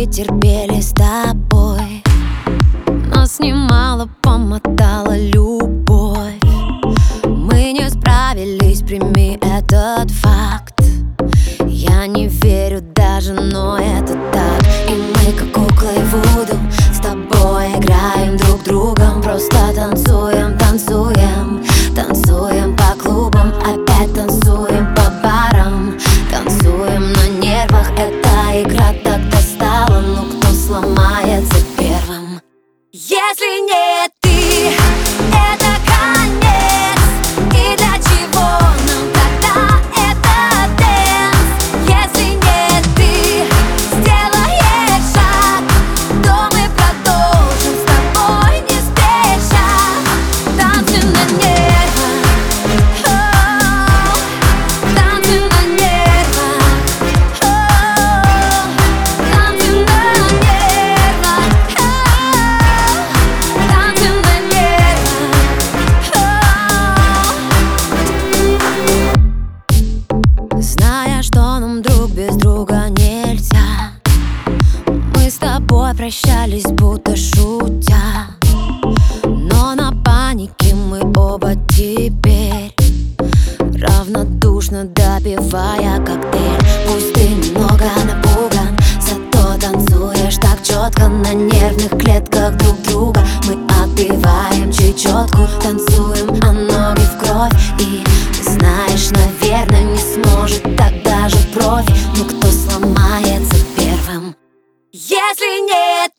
годы терпели с тобой, нас немало помотала любовь. Мы не справились, прими этот факт. Я не верю даже, но это так. И мы как куклы Вуду с тобой играем друг другом. Просто танцуем, танцуем, танцуем по клубам. Опять танцуем по барам, танцуем на нервах. Эта игра так достала, ну кто сломается первым? Если не ты, это конец. И для чего нам тогда этот дэнс? Если не ты сделаешь шаг, то мы продолжим с тобой не спеша. Танцы на нервах, танцы на нервах, танцы на нервах, танцы на нервах. Зная, что нам друг без друга нельзя, мы с тобой прощались, будто шутя. Но на панике мы оба теперь равнодушно допивая коктейль. Пусть ты немного напуган, зато танцуешь так четко. На нервных клетках друг друга мы отбиваем чечетку. Танцуем, а ноги в кровь. И ты знаешь, наверное, не сможет так даже профи. Ну кто сломается первым? Если нет